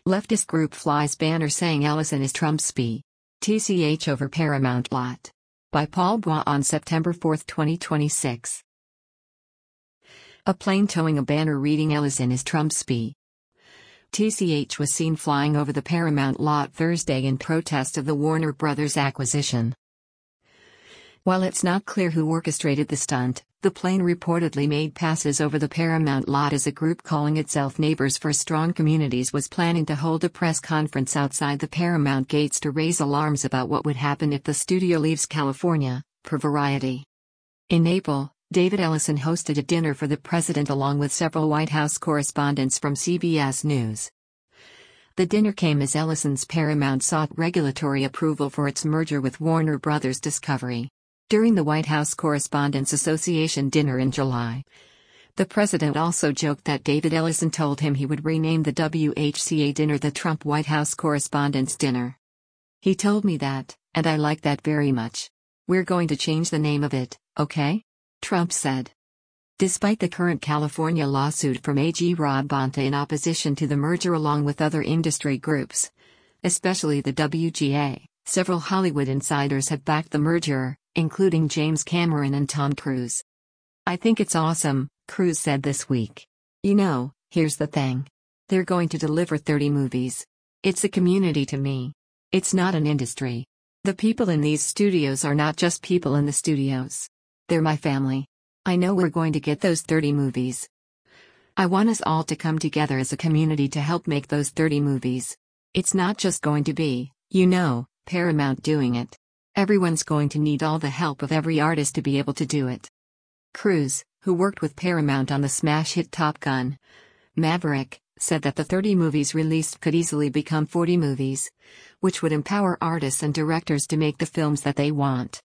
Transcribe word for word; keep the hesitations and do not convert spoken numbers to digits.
Leftist group flies banner saying Ellison is Trump's spy. T C H over Paramount lot. By Paul Bois on September fourth, twenty twenty-six. A plane towing a banner reading Ellison is Trump's spy. T C H was seen flying over the Paramount lot Thursday in protest of the Warner Brothers acquisition. While it's not clear who orchestrated the stunt, the plane reportedly made passes over the Paramount lot as a group calling itself Neighbors for Strong Communities was planning to hold a press conference outside the Paramount gates to raise alarms about what would happen if the studio leaves California, per Variety. In April, David Ellison hosted a dinner for the president along with several White House correspondents from C B S News. The dinner came as Ellison's Paramount sought regulatory approval for its merger with Warner Brothers Discovery. During the White House Correspondents Association dinner in July, the president also joked that David Ellison told him he would rename the W H C A dinner the Trump White House Correspondents' Dinner. He told me that, and I like that very much. We're going to change the name of it, okay? Trump said. Despite the current California lawsuit from A G Rob Bonta in opposition to the merger along with other industry groups, especially the W G A, several Hollywood insiders have backed the merger, including James Cameron and Tom Cruise. I think it's awesome, Cruise said this week. You know, here's the thing. They're going to deliver thirty movies. It's a community to me. It's not an industry. The people in these studios are not just people in the studios. They're my family. I know we're going to get those thirty movies. I want us all to come together as a community to help make those thirty movies. It's not just going to be, you know, Paramount doing it. Everyone's going to need all the help of every artist to be able to do it. Cruise, who worked with Paramount on the smash hit Top Gun: Maverick, said that the thirty movies released could easily become forty movies, which would empower artists and directors to make the films that they want.